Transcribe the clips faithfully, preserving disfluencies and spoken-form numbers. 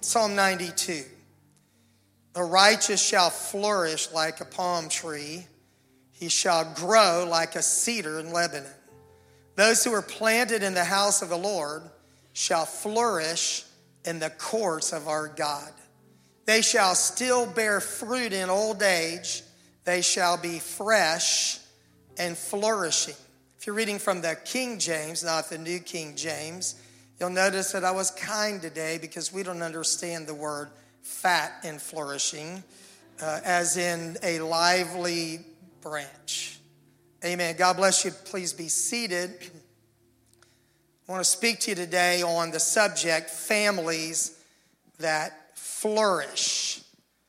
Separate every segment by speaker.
Speaker 1: Psalm ninety-two. The righteous shall flourish like a palm tree. He shall grow like a cedar in Lebanon. Those who are planted in the house of the Lord shall flourish in the courts of our God. They shall still bear fruit in old age. They shall be fresh and flourishing. If you're reading from the King James, not the New King James, you'll notice that I was kind today because we don't understand the word fat and flourishing uh, as in a lively branch. Amen. God bless you. Please be seated. I want to speak to you today on the subject, families that flourish.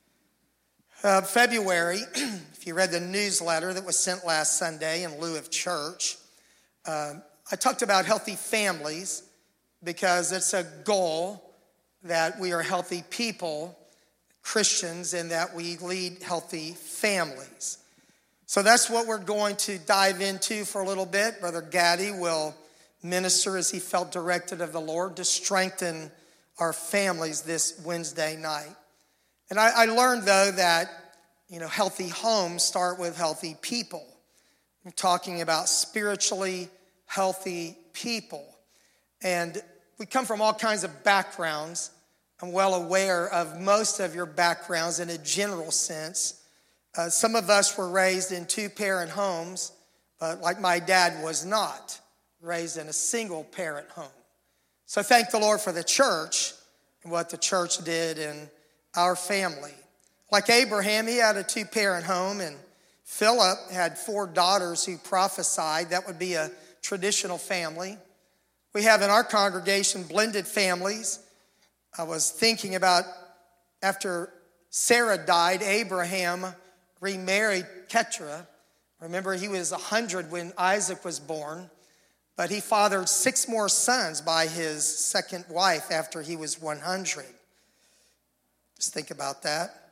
Speaker 1: Uh, February, if you read the newsletter that was sent last Sunday in lieu of church, uh, I talked about healthy families because it's a goal that we are healthy people, Christians, and that we lead healthy families. So that's what we're going to dive into for a little bit. Brother Gaddy will minister as he felt directed of the Lord to strengthen our families this Wednesday night. And I, I learned, though, that, you know, healthy homes start with healthy people. I'm talking about spiritually healthy people. And we come from all kinds of backgrounds. I'm well aware of most of your backgrounds in a general sense. Uh, some of us were raised in two-parent homes, but like my dad was not raised in a single-parent home. So thank the Lord for the church and what the church did in our family. Like Abraham, he had a two-parent home, and Philip had four daughters who prophesied. That would be a traditional family. We have in our congregation blended families. I was thinking about after Sarah died, Abraham remarried Keturah. Remember, he was one hundred when Isaac was born, but he fathered six more sons by his second wife after he was one hundred. Just think about that.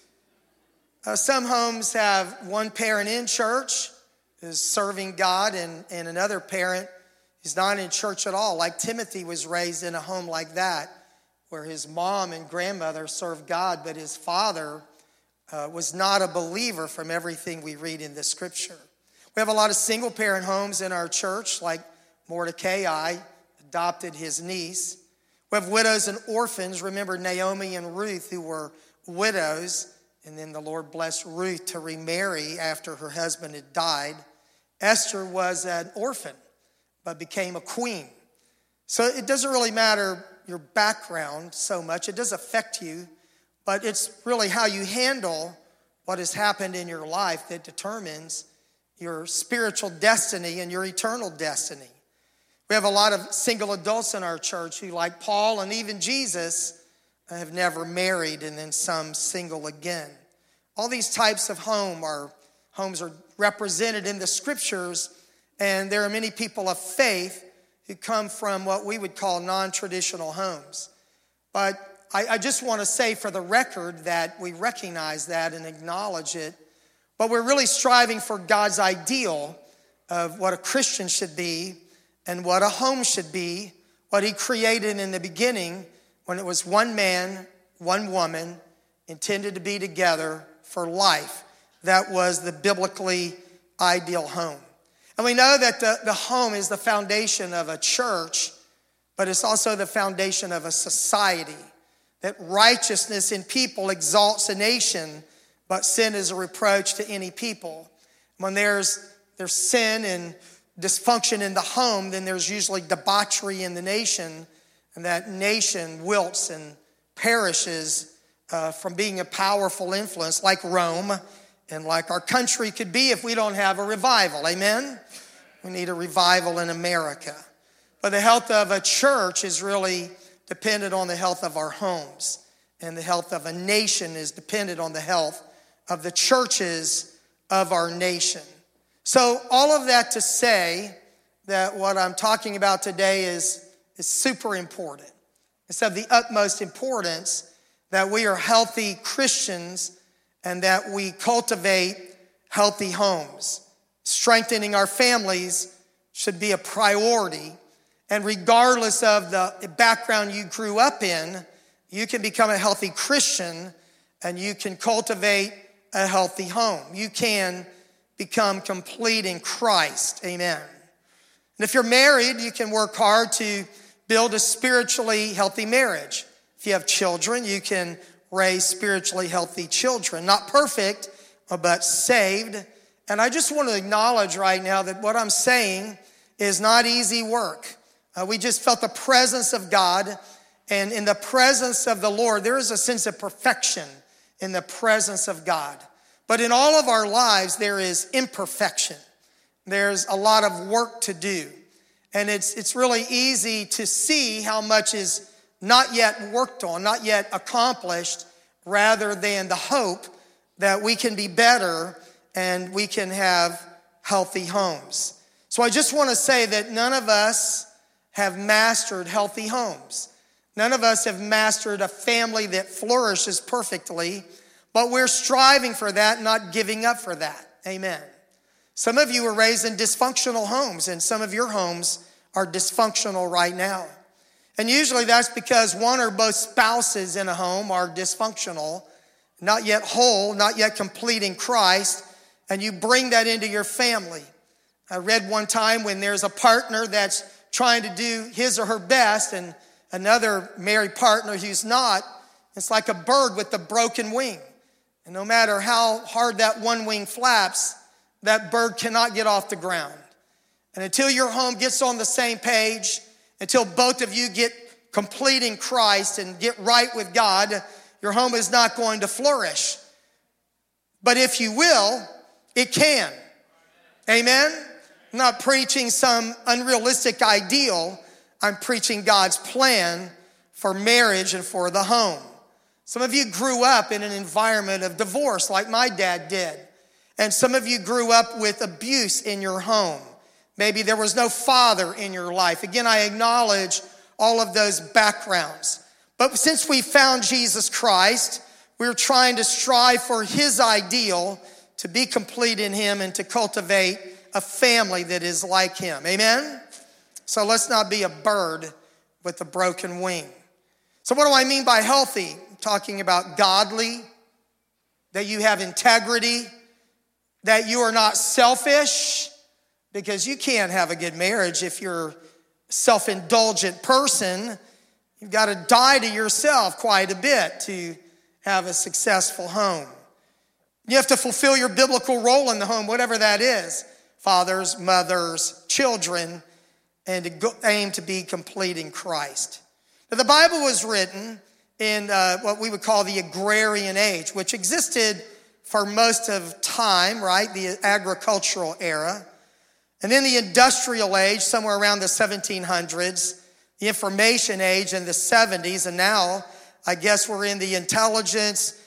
Speaker 1: Uh, some homes have one parent in church, is serving God, and, and another parent is not in church at all. Like Timothy was raised in a home like that, where his mom and grandmother served God, but his father uh, was not a believer from everything we read in the scripture. We have a lot of single-parent homes in our church, like Mordecai adopted his niece. We have widows and orphans. Remember Naomi and Ruth, who were widows, and then the Lord blessed Ruth to remarry after her husband had died. Esther was an orphan, but became a queen. So it doesn't really matter your background so much. It does affect you, but it's really how you handle what has happened in your life that determines your spiritual destiny and your eternal destiny. We have a lot of single adults in our church who, like Paul and even Jesus, have never married, and then some single again. All these types of home are homes are represented in the scriptures, and there are many people of faith who come from what we would call non-traditional homes. But I, I just want to say for the record that we recognize that and acknowledge it. But we're really striving for God's ideal of what a Christian should be and what a home should be, what he created in the beginning when it was one man, one woman, intended to be together for life. That was the biblically ideal home. And we know that the, the home is the foundation of a church, but it's also the foundation of a society. That righteousness in people exalts a nation, but sin is a reproach to any people. When there's, there's sin and dysfunction in the home, then there's usually debauchery in the nation, and that nation wilts and perishes uh, from being a powerful influence like Rome and like our country could be if we don't have a revival. Amen? We need a revival in America. But the health of a church is really dependent on the health of our homes. And the health of a nation is dependent on the health of the churches of our nation. So all of that to say that what I'm talking about today is, is super important. It's of the utmost importance that we are healthy Christians and that we cultivate healthy homes. Strengthening our families should be a priority. And regardless of the background you grew up in, you can become a healthy Christian and you can cultivate a healthy home. You can become complete in Christ. Amen. And if you're married, you can work hard to build a spiritually healthy marriage. If you have children, you can raise spiritually healthy children. Not perfect, but saved. And I just want to acknowledge right now that what I'm saying is not easy work. Uh, we just felt the presence of God, and in the presence of the Lord, there is a sense of perfection in the presence of God. But in all of our lives, there is imperfection. There's a lot of work to do. And it's, it's really easy to see how much is not yet worked on, not yet accomplished, rather than the hope that we can be better and we can have healthy homes. So I just want to say that none of us have mastered healthy homes. None of us have mastered a family that flourishes perfectly, but we're striving for that, not giving up for that. Amen. Some of you were raised in dysfunctional homes, and some of your homes are dysfunctional right now. And usually that's because one or both spouses in a home are dysfunctional, not yet whole, not yet complete in Christ, and you bring that into your family. I read one time when there's a partner that's trying to do his or her best and another married partner who's not, it's like a bird with a broken wing. And no matter how hard that one wing flaps, that bird cannot get off the ground. And until your home gets on the same page, until both of you get complete in Christ and get right with God, your home is not going to flourish. But if you will, it can. Amen? I'm not preaching some unrealistic ideal. I'm preaching God's plan for marriage and for the home. Some of you grew up in an environment of divorce like my dad did. And some of you grew up with abuse in your home. Maybe there was no father in your life. Again, I acknowledge all of those backgrounds. But since we found Jesus Christ, we're trying to strive for his ideal, to be complete in him and to cultivate a family that is like him. Amen? So let's not be a bird with a broken wing. So what do I mean by healthy? I'm talking about godly, that you have integrity, that you are not selfish, because you can't have a good marriage if you're a self-indulgent person. You've got to die to yourself quite a bit to have a successful home. You have to fulfill your biblical role in the home, whatever that is. Fathers, mothers, children, and to go, aim to be complete in Christ. Now, the Bible was written in uh, what we would call the agrarian age, which existed for most of time, right? The agricultural era. And then the industrial age, somewhere around the seventeen hundreds, the information age in the seventies, and now I guess we're in the intelligence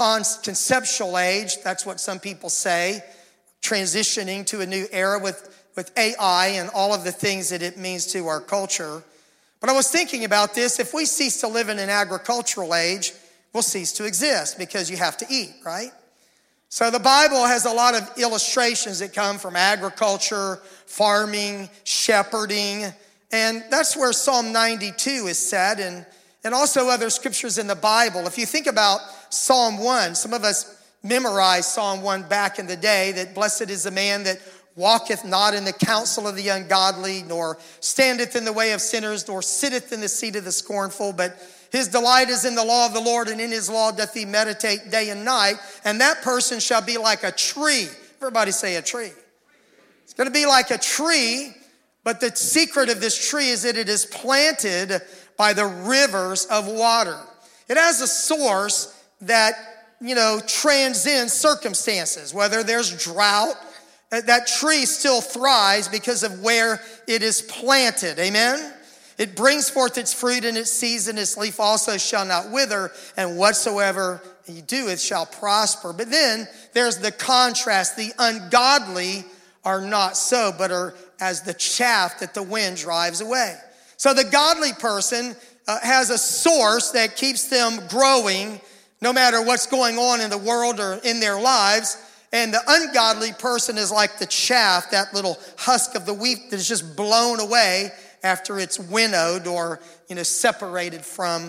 Speaker 1: conceptual age. That's what some people say, transitioning to a new era with, with A I and all of the things that it means to our culture. But I was thinking about this. If we cease to live in an agricultural age, we'll cease to exist because you have to eat, right? So the Bible has a lot of illustrations that come from agriculture, farming, shepherding, and that's where Psalm ninety-two is set, and, and also other scriptures in the Bible. If you think about Psalm one, some of us memorized Psalm one back in the day, that blessed is the man that walketh not in the counsel of the ungodly, nor standeth in the way of sinners, nor sitteth in the seat of the scornful, but his delight is in the law of the Lord, and in his law doth he meditate day and night. And that person shall be like a tree. Everybody say a tree. It's going to be like a tree, but the secret of this tree is that it is planted by the rivers of water. It has a source that, you know, transcends circumstances. Whether there's drought, that tree still thrives because of where it is planted. Amen? It brings forth its fruit in its season. Its leaf also shall not wither, and whatsoever he doeth shall prosper. But then there's the contrast. The ungodly are not so, but are as the chaff that the wind drives away. So the godly person uh, has a source that keeps them growing no matter what's going on in the world or in their lives. And the ungodly person is like the chaff, that little husk of the wheat that is just blown away after it's winnowed or, you know, separated from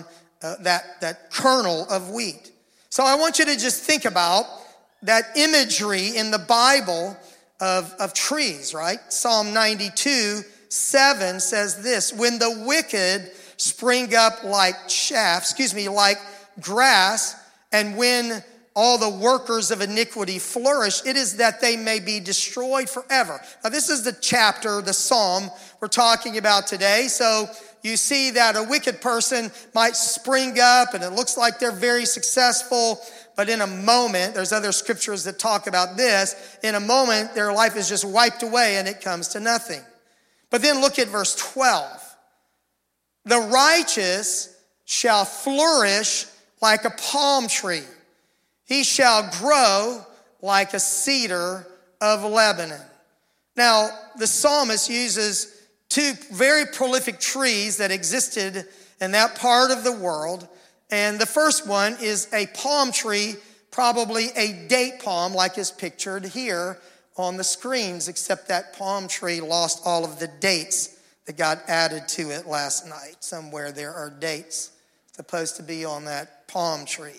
Speaker 1: uh, that, that kernel of wheat. So I want you to just think about that imagery in the Bible of, of trees, right? Psalm ninety-two, seven says this, when the wicked spring up like chaff, excuse me, like grass, and when all the workers of iniquity flourish, it is that they may be destroyed forever. Now this is the chapter, the psalm we're talking about today. So you see that a wicked person might spring up and it looks like they're very successful, but in a moment, there's other scriptures that talk about this, in a moment their life is just wiped away and it comes to nothing. But then look at verse twelve. The righteous shall flourish like a palm tree. He shall grow like a cedar of Lebanon. Now, the psalmist uses two very prolific trees that existed in that part of the world. And the first one is a palm tree, probably a date palm like is pictured here on the screens, except that palm tree lost all of the dates that got added to it last night. Somewhere there are dates supposed to be on that palm tree.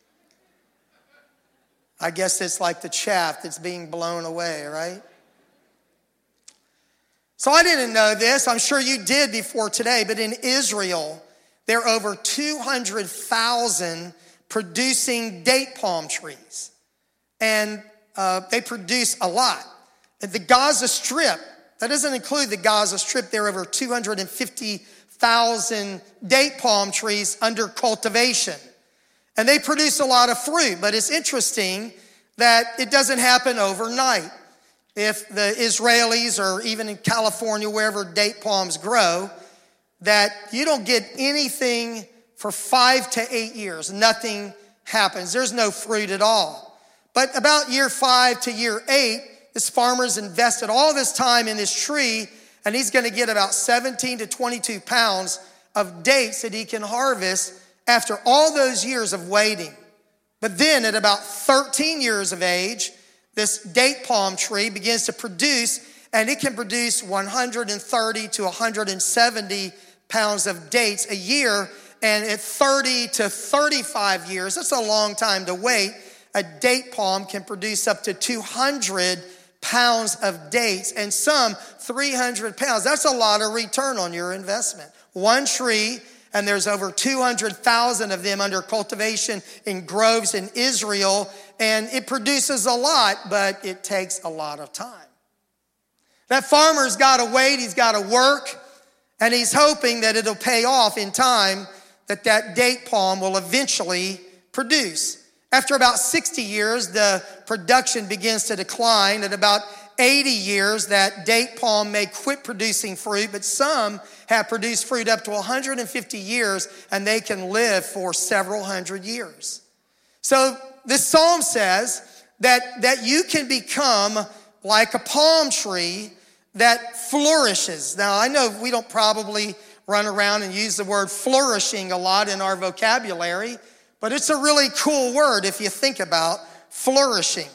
Speaker 1: I guess it's like the chaff that's being blown away, right? So I didn't know this. I'm sure you did before today, but in Israel, there are over two hundred thousand producing date palm trees. And uh, they produce a lot. At the Gaza Strip, that doesn't include the Gaza Strip, there are over two hundred fifty thousand date palm trees under cultivation. And they produce a lot of fruit, but it's interesting that it doesn't happen overnight. If the Israelis or even in California, wherever date palms grow, that you don't get anything for five to eight years. Nothing happens. There's no fruit at all. But about year five to year eight, this farmer's invested all this time in this tree, and he's going to get about seventeen to twenty-two pounds of dates that he can harvest after all those years of waiting. But then at about thirteen years of age, this date palm tree begins to produce, and it can produce one hundred thirty to one hundred seventy pounds of dates a year. And at thirty to thirty-five years, that's a long time to wait, a date palm can produce up to two hundred pounds of dates, and some three hundred pounds. That's a lot of return on your investment. One tree, and there's over two hundred thousand of them under cultivation in groves in Israel, and it produces a lot, but it takes a lot of time. That farmer's got to wait, he's got to work, and he's hoping that it'll pay off in time, that that date palm will eventually produce. After about sixty years, the production begins to decline. At about eighty years, that date palm may quit producing fruit, but some have produced fruit up to one hundred fifty years, and they can live for several hundred years. So this psalm says that, that you can become like a palm tree that flourishes. Now, I know we don't probably run around and use the word flourishing a lot in our vocabulary, but it's a really cool word if you think about flourishing.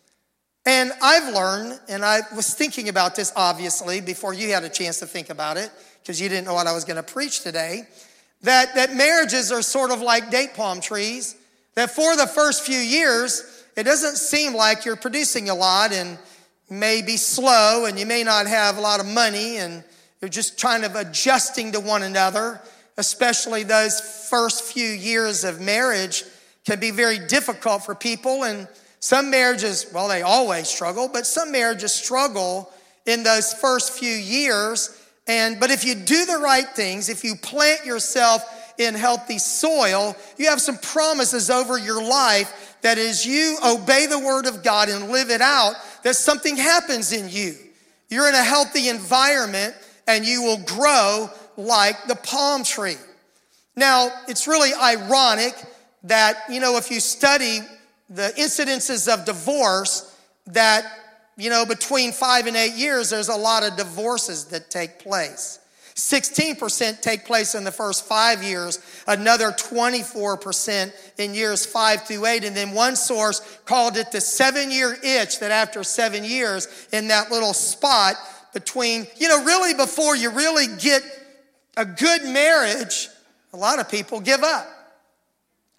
Speaker 1: And I've learned, and I was thinking about this obviously before you had a chance to think about it, because you didn't know what I was going to preach today, that, that marriages are sort of like date palm trees, that for the first few years, it doesn't seem like you're producing a lot, and may be slow, and you may not have a lot of money, and you're just kind of adjusting to one another. Especially those first few years of marriage can be very difficult for people. And some marriages, well, they always struggle, but some marriages struggle in those first few years. And but if you do the right things, if you plant yourself in healthy soil, you have some promises over your life that as you obey the word of God and live it out, that something happens in you. You're in a healthy environment and you will grow like the palm tree. Now, it's really ironic that, you know, if you study the incidences of divorce, that, you know, between five and eight years, there's a lot of divorces that take place. sixteen percent take place in the first five years, another twenty-four percent in years five through eight. And then one source called it the seven-year itch, that after seven years in that little spot between, you know, really before you really get a good marriage, a lot of people give up.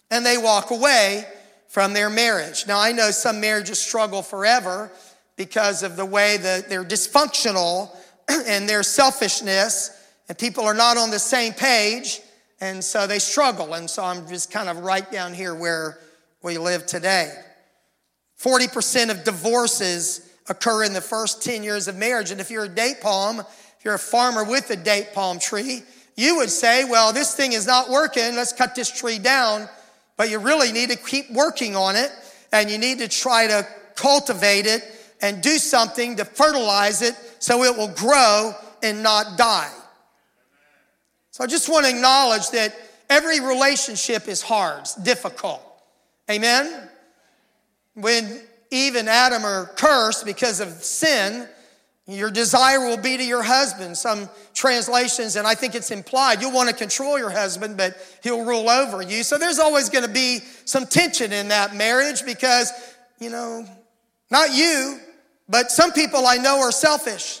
Speaker 1: and they walk away from their marriage. Now, I know some marriages struggle forever because of the way that they're dysfunctional and their selfishness, and people are not on the same page, and so they struggle. And so I'm just kind of right down here where we live today. forty percent of divorces occur in the first ten years of marriage. And if you're a date palm, if you're a farmer with a date palm tree, you would say, well, this thing is not working. Let's cut this tree down. But you really need to keep working on it, and you need to try to cultivate it and do something to fertilize it so it will grow and not die. So I just want to acknowledge that every relationship is hard, it's difficult. Amen? When Eve and Adam are cursed because of sin, your desire will be to your husband. Some translations, and I think it's implied, you'll want to control your husband, but he'll rule over you. So there's always going to be some tension in that marriage because, you know, not you, but some people I know are selfish.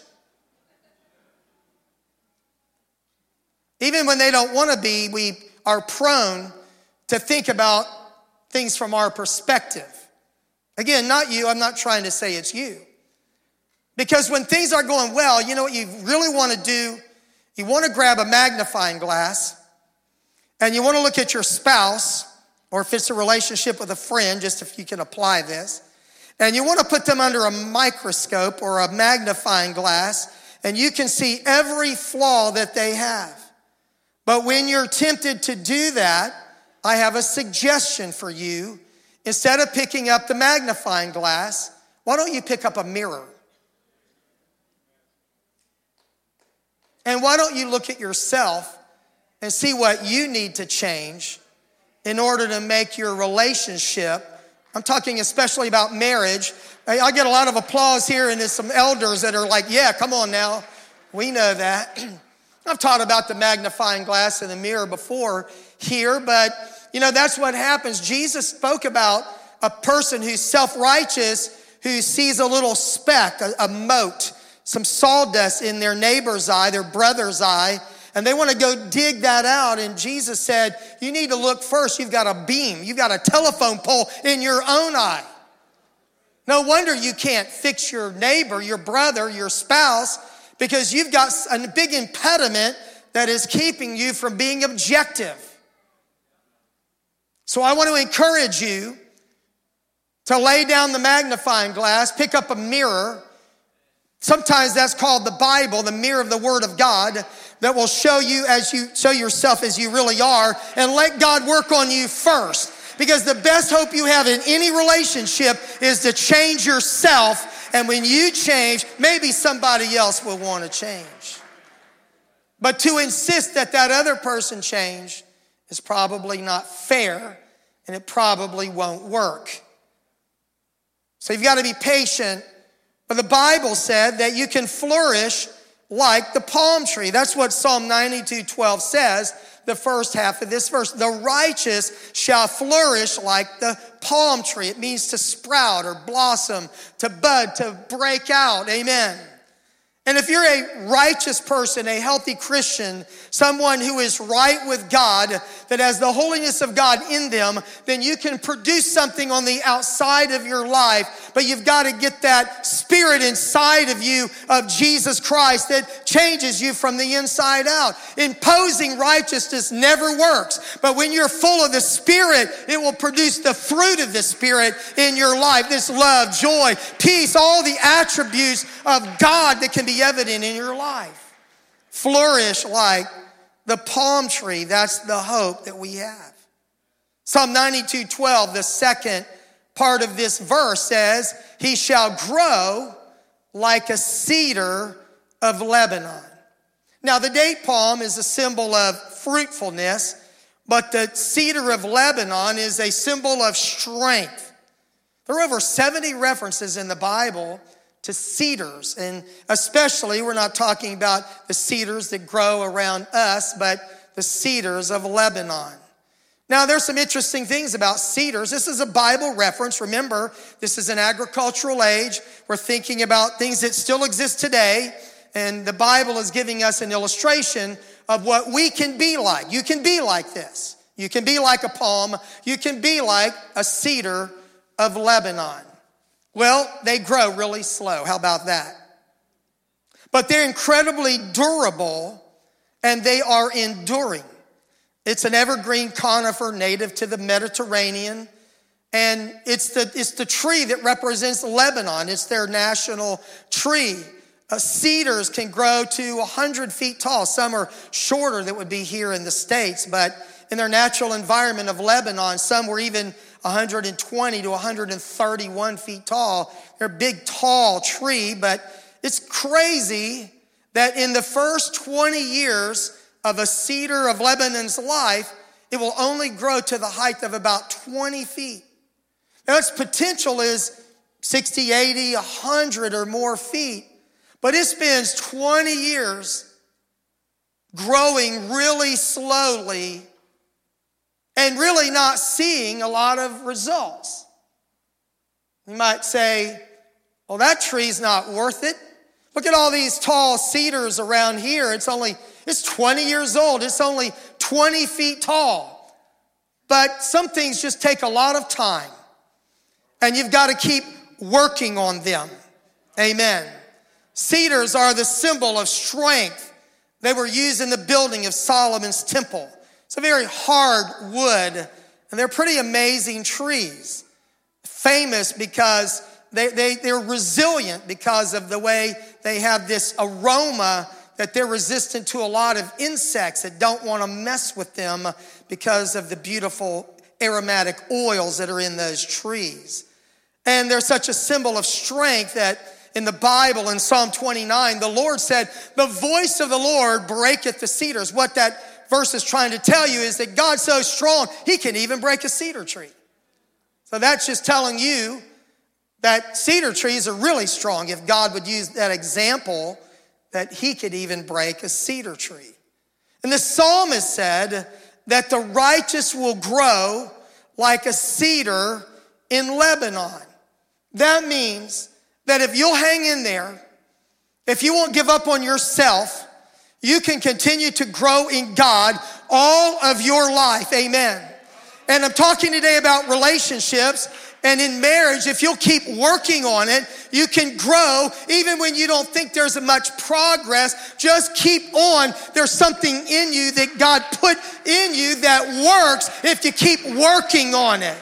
Speaker 1: Even when they don't want to be, we are prone to think about things from our perspective. Again, not you. I'm not trying to say it's you. Because when things are going well, you know what you really want to do? You want to grab a magnifying glass and you want to look at your spouse, or if it's a relationship with a friend, just if you can apply this, and you want to put them under a microscope or a magnifying glass, and you can see every flaw that they have. But when you're tempted to do that, I have a suggestion for you. Instead of picking up the magnifying glass, why don't you pick up a mirror? And why don't you look at yourself and see what you need to change in order to make your relationship, I'm talking especially about marriage. I get a lot of applause here, and there's some elders that are like, yeah, come on now. We know that. I've taught about the magnifying glass and the mirror before here, but you know, that's what happens. Jesus spoke about a person who's self-righteous, who sees a little speck, a, a mote, some sawdust in their neighbor's eye, their brother's eye, and they want to go dig that out. And Jesus said, you need to look first. You've got a beam. You've got a telephone pole in your own eye. No wonder you can't fix your neighbor, your brother, your spouse, because you've got a big impediment that is keeping you from being objective. So I want to encourage you to lay down the magnifying glass, pick up a mirror. Sometimes that's called the Bible, the mirror of the Word of God, that will show you as you show yourself as you really are, and let God work on you first. Because the best hope you have in any relationship is to change yourself, and when you change, maybe somebody else will want to change. But to insist that that other person change is probably not fair, and it probably won't work. So you've got to be patient. But the Bible said that you can flourish like the palm tree. That's what Psalm ninety-two twelve says, the first half of this verse. The righteous shall flourish like the palm tree. It means to sprout or blossom, to bud, to break out. Amen. And if you're a righteous person, a healthy Christian, someone who is right with God, that has the holiness of God in them, then you can produce something on the outside of your life, but you've got to get that spirit inside of you of Jesus Christ that changes you from the inside out. Imposing righteousness never works, but when you're full of the Spirit, it will produce the fruit of the Spirit in your life. This love, joy, peace, all the attributes of God that can be evident in your life. Flourish like the palm tree. That's the hope that we have. Psalm ninety-two twelve, the second part of this verse says, he shall grow like a cedar of Lebanon. Now, the date palm is a symbol of fruitfulness, but the cedar of Lebanon is a symbol of strength. There are over seventy references in the Bible to cedars, and especially we're not talking about the cedars that grow around us, but the cedars of Lebanon. Now, there's some interesting things about cedars. This is a Bible reference. Remember, this is an agricultural age. We're thinking about things that still exist today, and the Bible is giving us an illustration of what we can be like. You can be like this. You can be like a palm. You can be like a cedar of Lebanon. Well, they grow really slow. How about that? But they're incredibly durable, and they are enduring. It's an evergreen conifer native to the Mediterranean, and it's the, it's the tree that represents Lebanon. It's their national tree. Uh, cedars can grow to one hundred feet tall. Some are shorter that would be here in the States, but in their natural environment of Lebanon, some were even one hundred twenty to one hundred thirty-one feet tall. They're a big, tall tree, but it's crazy that in the first twenty years of a cedar of Lebanon's life, it will only grow to the height of about twenty feet. Now, its potential is sixty, eighty, one hundred or more feet, but it spends twenty years growing really slowly and really not seeing a lot of results. You might say, well, that tree's not worth it. Look at all these tall cedars around here. It's only, it's twenty years old. It's only twenty feet tall. But some things just take a lot of time, and you've got to keep working on them. Amen. Cedars are the symbol of strength. They were used in the building of Solomon's temple. It's a very hard wood, and they're pretty amazing trees. Famous because they, they, they're resilient because of the way they have this aroma that they're resistant to a lot of insects that don't want to mess with them because of the beautiful aromatic oils that are in those trees. And they're such a symbol of strength that in the Bible, in Psalm twenty-nine, the Lord said, the voice of the Lord breaketh the cedars. What that verse is trying to tell you is that God's so strong, he can even break a cedar tree. So that's just telling you that cedar trees are really strong if God would use that example that he could even break a cedar tree. And the psalmist said that the righteous will grow like a cedar in Lebanon. That means that if you'll hang in there, if you won't give up on yourself, you can continue to grow in God all of your life. Amen. And I'm talking today about relationships. And in marriage, if you'll keep working on it, you can grow even when you don't think there's much progress. Just keep on. There's something in you that God put in you that works if you keep working on it.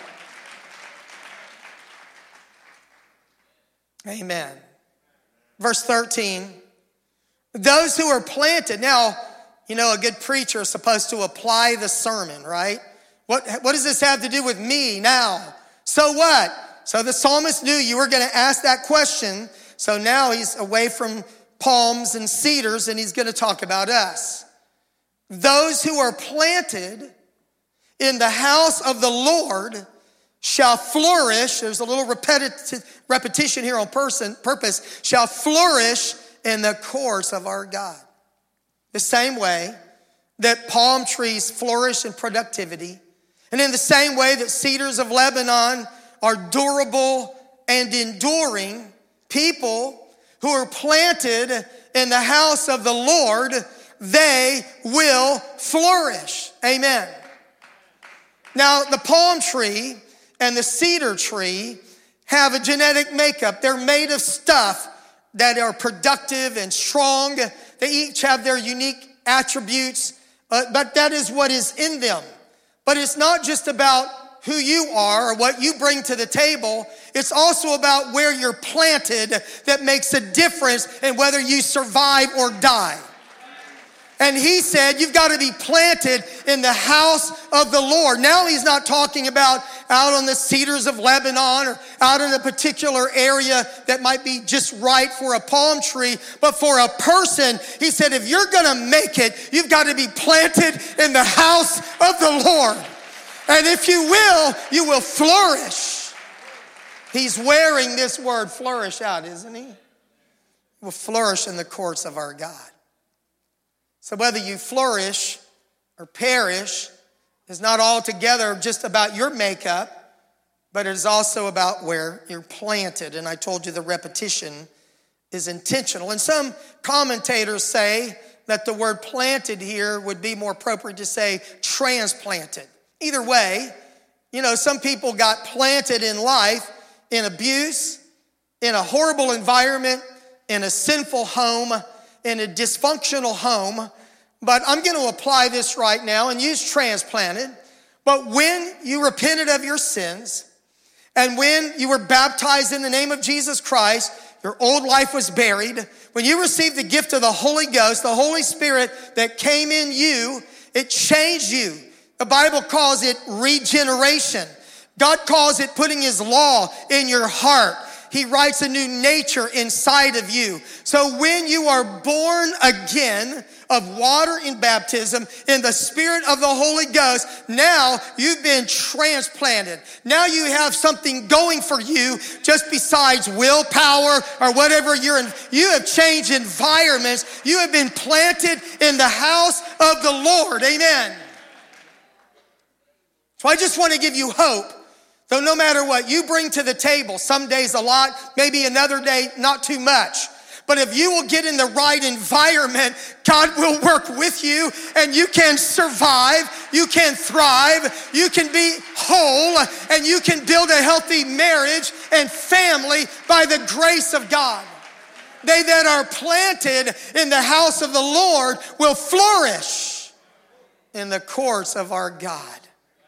Speaker 1: Amen. Verse thirteen, those who are planted. Now, you know, a good preacher is supposed to apply the sermon, right? What, what does this have to do with me now? So what? So the psalmist knew you were going to ask that question. So now he's away from palms and cedars, and he's going to talk about us. Those who are planted in the house of the Lord shall flourish. There's a little repetitive repetition here on person, purpose. Shall flourish in the courts of our God. The same way that palm trees flourish in productivity, and in the same way that cedars of Lebanon are durable and enduring, people who are planted in the house of the Lord, they will flourish. Amen. Now, the palm tree and the cedar tree have a genetic makeup. They're made of stuff that are productive and strong. They each have their unique attributes, uh, but that is what is in them. But it's not just about who you are or what you bring to the table. It's also about where you're planted that makes a difference in whether you survive or die. And he said, you've got to be planted in the house of the Lord. Now he's not talking about out on the cedars of Lebanon or out in a particular area that might be just right for a palm tree, but for a person, he said, if you're going to make it, you've got to be planted in the house of the Lord. And if you will, you will flourish. He's wearing this word flourish out, isn't he? Will flourish in the courts of our God. So whether you flourish or perish is not altogether just about your makeup, but it is also about where you're planted. And I told you the repetition is intentional. And some commentators say that the word planted here would be more appropriate to say transplanted. Either way, you know, some people got planted in life in abuse, in a horrible environment, in a sinful home, in a dysfunctional home. But I'm going to apply this right now and use transplanted. But when you repented of your sins, and when you were baptized in the name of Jesus Christ, your old life was buried. When you received the gift of the Holy Ghost, the Holy Spirit that came in you, it changed you. The Bible calls it regeneration. God calls it putting his law in your heart. He writes a new nature inside of you. So when you are born again of water in baptism, in the Spirit of the Holy Ghost, now you've been transplanted. Now you have something going for you just besides willpower or whatever you're in. You have changed environments. You have been planted in the house of the Lord. Amen. So I just want to give you hope. So no matter what you bring to the table, some days a lot, maybe another day not too much. But if you will get in the right environment, God will work with you and you can survive, you can thrive, you can be whole, and you can build a healthy marriage and family by the grace of God. They that are planted in the house of the Lord will flourish in the courts of our God.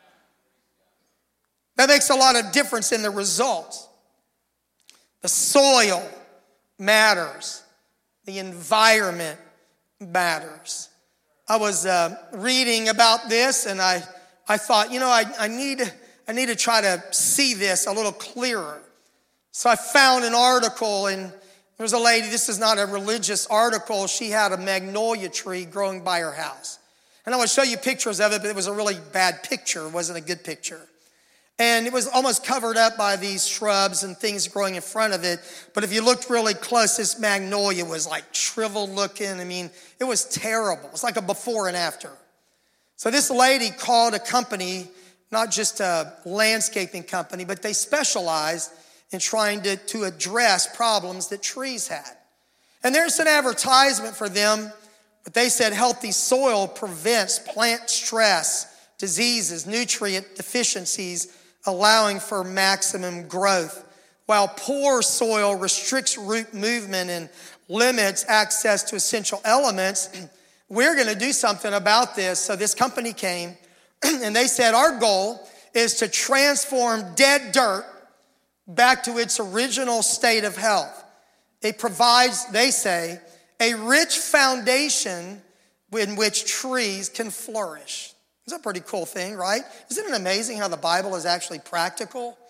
Speaker 1: That makes a lot of difference in the results. The soil matters. The environment matters. I was uh, reading about this and I, I thought, you know, I, I, need, I need to try to see this a little clearer. So I found an article, and there was a lady, this is not a religious article, she had a magnolia tree growing by her house. And I want to show you pictures of it, but it was a really bad picture. It wasn't a good picture. And it was almost covered up by these shrubs and things growing in front of it. But if you looked really close, this magnolia was like shriveled looking. I mean, it was terrible. It's like a before and after. So this lady called a company, not just a landscaping company, but they specialized in trying to, to address problems that trees had. And there's an advertisement for them, but they said healthy soil prevents plant stress, diseases, nutrient deficiencies, allowing for maximum growth, while poor soil restricts root movement and limits access to essential elements. We're going to do something about this. So this company came and they said, our goal is to transform dead dirt back to its original state of health. It provides, they say, a rich foundation in which trees can flourish. It's a pretty cool thing, right? Isn't it amazing how the Bible is actually practical?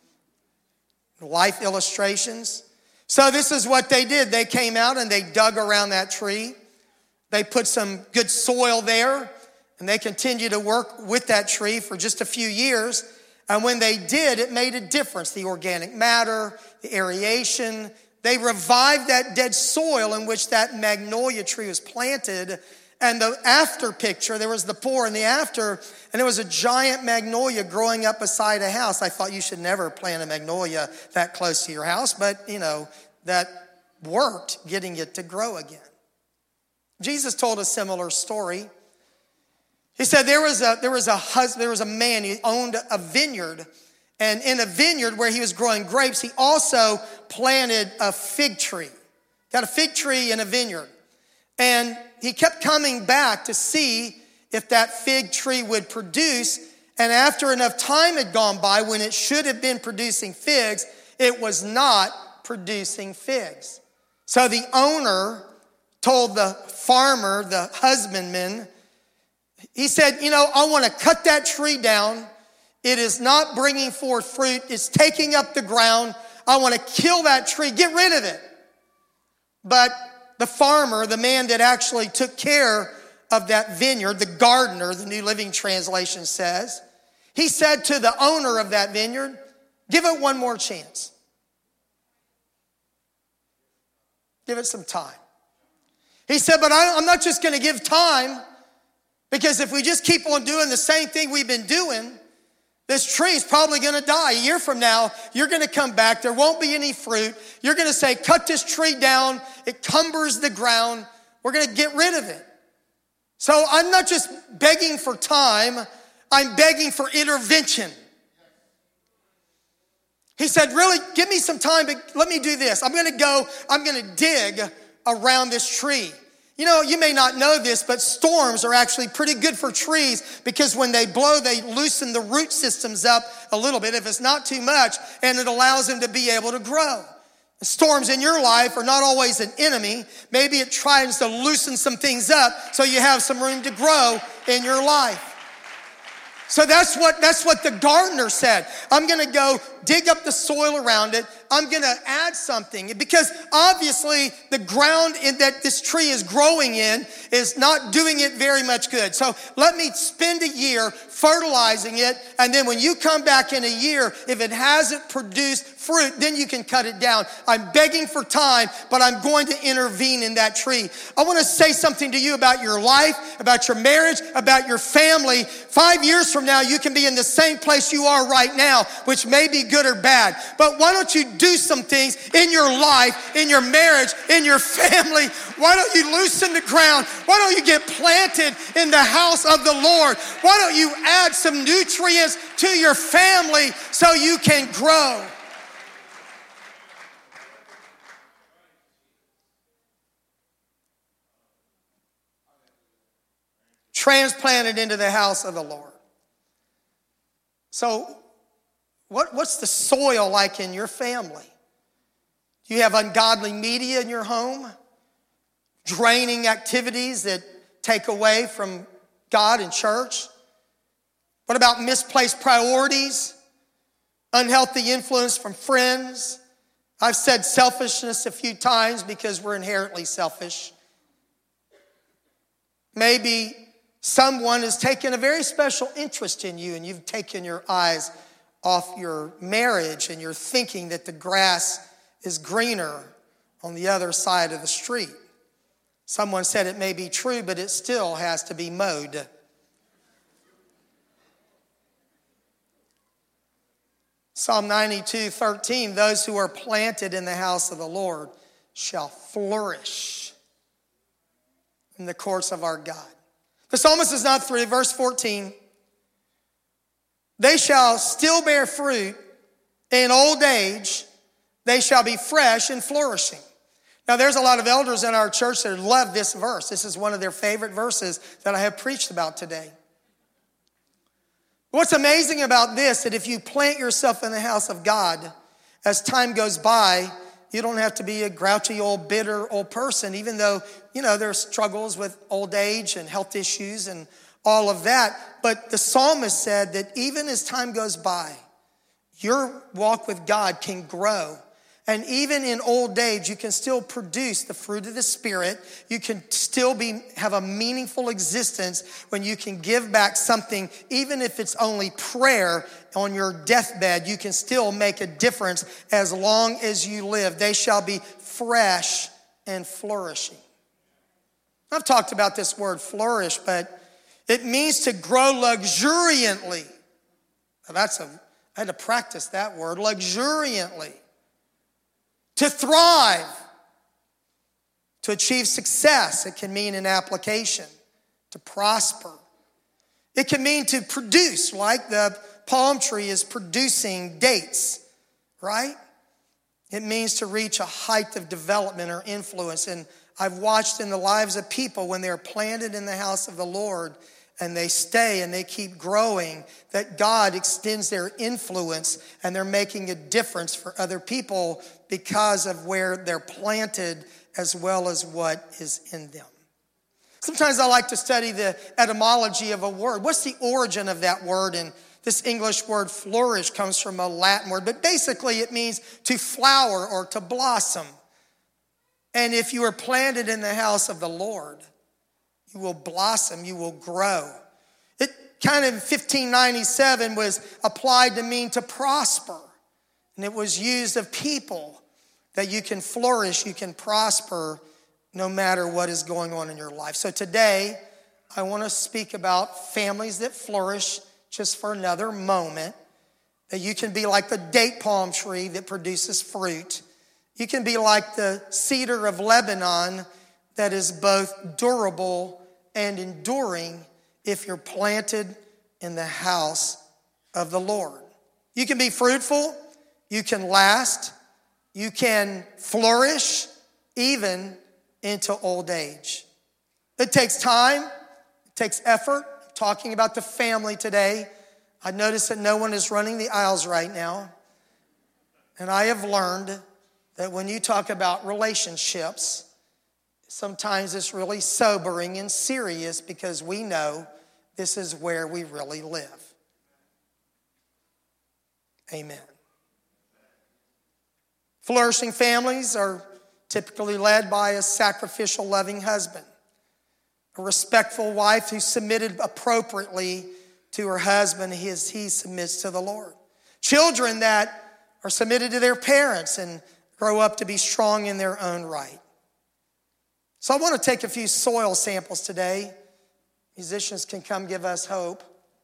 Speaker 1: Life illustrations. So this is what they did. They came out and they dug around that tree. They put some good soil there, and they continued to work with that tree for just a few years. And when they did, it made a difference. The organic matter, the aeration, they revived that dead soil in which that magnolia tree was planted. And the after picture, there was the before and the after, and there was a giant magnolia growing up beside a house. I thought you should never plant a magnolia that close to your house, but, you know, that worked, getting it to grow again. Jesus told a similar story. He said there was a there was a husband, there was a man, he owned a vineyard, and in a vineyard where he was growing grapes, he also planted a fig tree. Got a fig tree in a vineyard. And he kept coming back to see if that fig tree would produce. And after enough time had gone by, when it should have been producing figs, it was not producing figs. So the owner told the farmer, the husbandman, he said, you know, I want to cut that tree down. It is not bringing forth fruit. It's taking up the ground. I want to kill that tree. Get rid of it. But the farmer, the man that actually took care of that vineyard, the gardener, the New Living Translation says, he said to the owner of that vineyard, give it one more chance. Give it some time. He said, but I, I'm not just going to give time, because if we just keep on doing the same thing we've been doing, this tree is probably going to die. A year from now, you're going to come back. There won't be any fruit. You're going to say, cut this tree down. It cumbers the ground. We're going to get rid of it. So I'm not just begging for time. I'm begging for intervention. He said, really, give me some time, but let me do this. I'm going to go, I'm going to dig around this tree. You know, you may not know this, but storms are actually pretty good for trees because when they blow, they loosen the root systems up a little bit, if it's not too much, and it allows them to be able to grow. Storms in your life are not always an enemy. Maybe it tries to loosen some things up so you have some room to grow in your life. So that's what that's what the gardener said. I'm going to go dig up the soil around it. I'm going to add something because obviously the ground in that this tree is growing in is not doing it very much good. So let me spend a year fertilizing it, and then when you come back in a year, if it hasn't produced fruit, then you can cut it down. I'm begging for time, but I'm going to intervene in that tree. I want to say something to you about your life, about your marriage, about your family. Five years from now, you can be in the same place you are right now, which may be good or bad. But why don't you do some things in your life, in your marriage, in your family? Why don't you loosen the ground? Why don't you get planted in the house of the Lord? Why don't you add some nutrients to your family so you can grow? Transplanted into the house of the Lord. So, what, what's the soil like in your family? Do you have ungodly media in your home? Draining activities that take away from God and church? What about misplaced priorities? Unhealthy influence from friends? I've said selfishness a few times because we're inherently selfish. Maybe someone has taken a very special interest in you and you've taken your eyes off your marriage and you're thinking that the grass is greener on the other side of the street. Someone said it may be true, but it still has to be mowed. Psalm ninety-two thirteen, those who are planted in the house of the Lord shall flourish in the courts of our God. The psalmist is not through. Verse fourteen, they shall still bear fruit in old age. They shall be fresh and flourishing. Now, there's a lot of elders in our church that love this verse. This is one of their favorite verses that I have preached about today. What's amazing about this, that if you plant yourself in the house of God, as time goes by, you don't have to be a grouchy old bitter old person, even though, you know, there's struggles with old age and health issues and all of that. But the psalmist said that even as time goes by, your walk with God can grow. And even in old age, you can still produce the fruit of the Spirit. You can still be have a meaningful existence when you can give back something, even if it's only prayer on your deathbed. You can still make a difference as long as you live. They shall be fresh and flourishing. I've talked about this word flourish, but it means to grow luxuriantly. Now that's a, I had to practice that word, luxuriantly. To thrive, to achieve success. It can mean an application, to prosper. It can mean to produce, like the palm tree is producing dates, right? It means to reach a height of development or influence. And I've watched in the lives of people when they're planted in the house of the Lord and they stay and they keep growing, that God extends their influence and they're making a difference for other people because of where they're planted as well as what is in them. Sometimes I like to study the etymology of a word. What's the origin of that word? And this English word flourish comes from a Latin word, but basically it means to flower or to blossom. And if you are planted in the house of the Lord, you will blossom, you will grow. It kind of in fifteen ninety-seven was applied to mean to prosper. And it was used of people that you can flourish, you can prosper no matter what is going on in your life. So today, I want to speak about families that flourish just for another moment. That you can be like the date palm tree that produces fruit. You can be like the cedar of Lebanon that is both durable and enduring if you're planted in the house of the Lord. You can be fruitful, you can last, you can flourish even into old age. It takes time, it takes effort. I'm talking about the family today. I notice that no one is running the aisles right now. And I have learned that when you talk about relationships, sometimes it's really sobering and serious because we know this is where we really live. Amen. Flourishing families are typically led by a sacrificial, loving husband, a respectful wife who submitted appropriately to her husband as he submits to the Lord. Children that are submitted to their parents and grow up to be strong in their own right. So I want to take a few soil samples today. Musicians can come give us hope.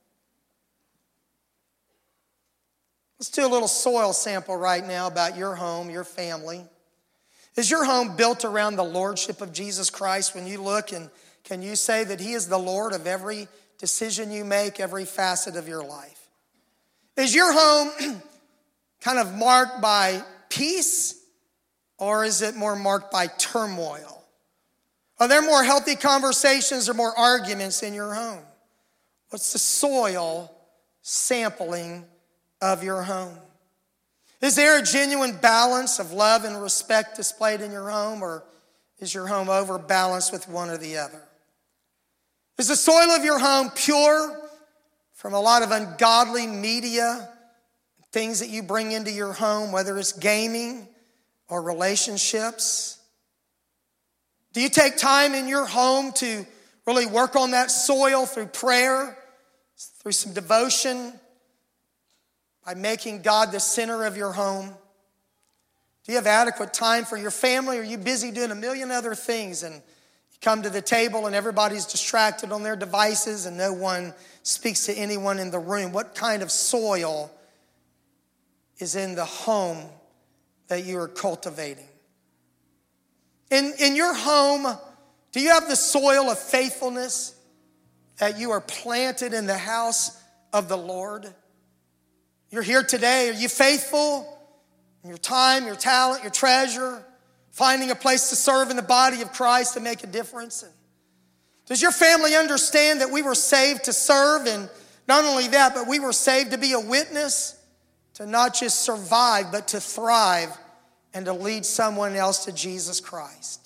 Speaker 1: Let's do a little soil sample right now about your home, your family. Is your home built around the lordship of Jesus Christ? When you look, and can you say that he is the Lord of every decision you make, every facet of your life? Is your home kind of marked by peace, or is it more marked by turmoil? Are there more healthy conversations or more arguments in your home? What's the soil sampling of your home? Is there a genuine balance of love and respect displayed in your home, or is your home overbalanced with one or the other? Is the soil of your home pure from a lot of ungodly media, things that you bring into your home, whether it's gaming or relationships? Do you take time in your home to really work on that soil through prayer, through some devotion, by making God the center of your home? Do you have adequate time for your family? Or are you busy doing a million other things and you come to the table and everybody's distracted on their devices and no one speaks to anyone in the room? What kind of soil is in the home that you are cultivating? In, in your home, do you have the soil of faithfulness that you are planted in the house of the Lord? You're here today. Are you faithful in your time, your talent, your treasure, finding a place to serve in the body of Christ to make a difference? And does your family understand that we were saved to serve? And not only that, but we were saved to be a witness, to not just survive, but to thrive and to lead someone else to Jesus Christ?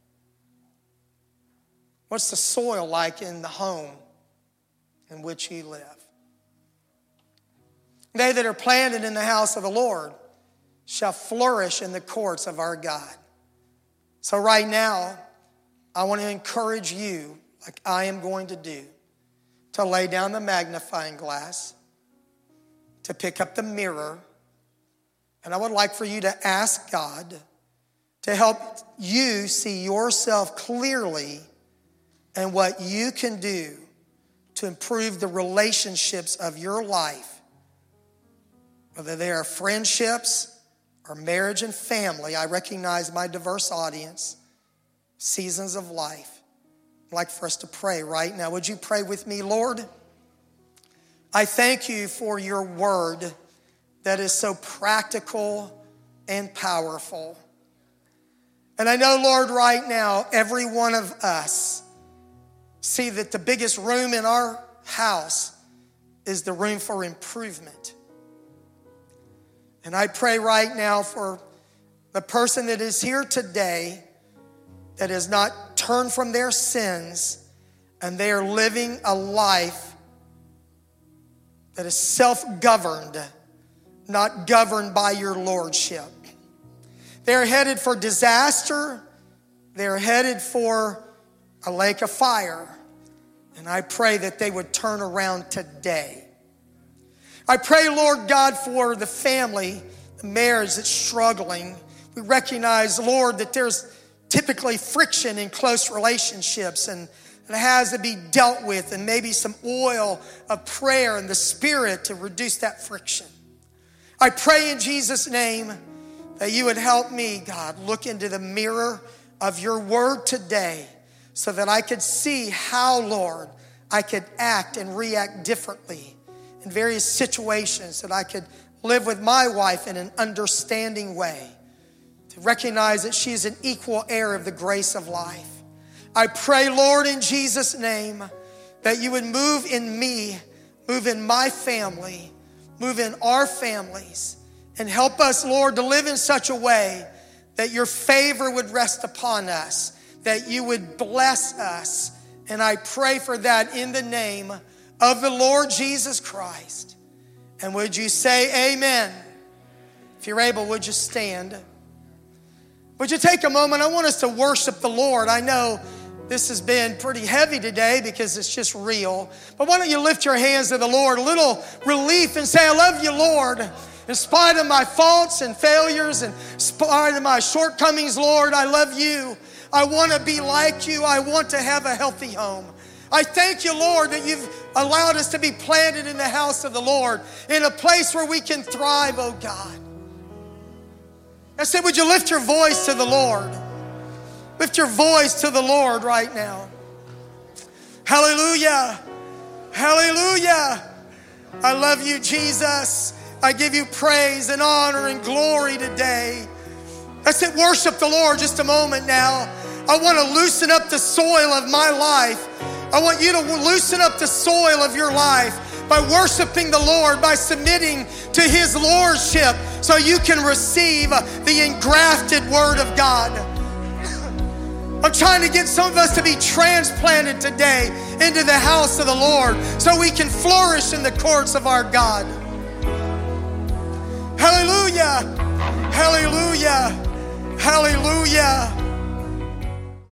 Speaker 1: What's the soil like in the home in which you live? They that are planted in the house of the Lord shall flourish in the courts of our God. So right now, I want to encourage you, like I am going to do, to lay down the magnifying glass, to pick up the mirror, and I would like for you to ask God to help you see yourself clearly and what you can do to improve the relationships of your life, whether they are friendships or marriage and family. I recognize my diverse audience, seasons of life. I'd like for us to pray right now. Would you pray with me? Lord, I thank you for your word that is so practical and powerful. And I know, Lord, right now, every one of us see that the biggest room in our house is the room for improvement. And I pray right now for the person that is here today that has not turned from their sins and they are living a life that is self-governed, not governed by your lordship. They're headed for disaster. They're headed for a lake of fire. And I pray that they would turn around today. I pray, Lord God, for the family, the marriage that's struggling. We recognize, Lord, that there's typically friction in close relationships, and it has to be dealt with, and maybe some oil of prayer and the Spirit to reduce that friction. I pray in Jesus' name that you would help me, God, look into the mirror of your word today so that I could see how, Lord, I could act and react differently in various situations, that I could live with my wife in an understanding way, to recognize that she's an equal heir of the grace of life. I pray, Lord, in Jesus' name, that you would move in me, move in my family, move in our families, and help us, Lord, to live in such a way that your favor would rest upon us, that you would bless us. And I pray for that in the name of the Lord Jesus Christ. And would you say amen? If you're able, would you stand? Would you take a moment? I want us to worship the Lord. I know this has been pretty heavy today because it's just real. But why don't you lift your hands to the Lord, a little relief, and say, I love you, Lord. In spite of my faults and failures, in spite of my shortcomings, Lord, I love you. I want to be like you. I want to have a healthy home. I thank you, Lord, that you've allowed us to be planted in the house of the Lord, in a place where we can thrive, oh God. I said, would you lift your voice to the Lord? Lift your voice to the Lord right now. Hallelujah. Hallelujah. I love you, Jesus. I give you praise and honor and glory today. I said, worship the Lord just a moment now. I want to loosen up the soil of my life. I want you to loosen up the soil of your life by worshiping the Lord, by submitting to his lordship, so you can receive the engrafted word of God. I'm trying to get some of us to be transplanted today into the house of the Lord so we can flourish in the courts of our God. Hallelujah. Hallelujah. Hallelujah.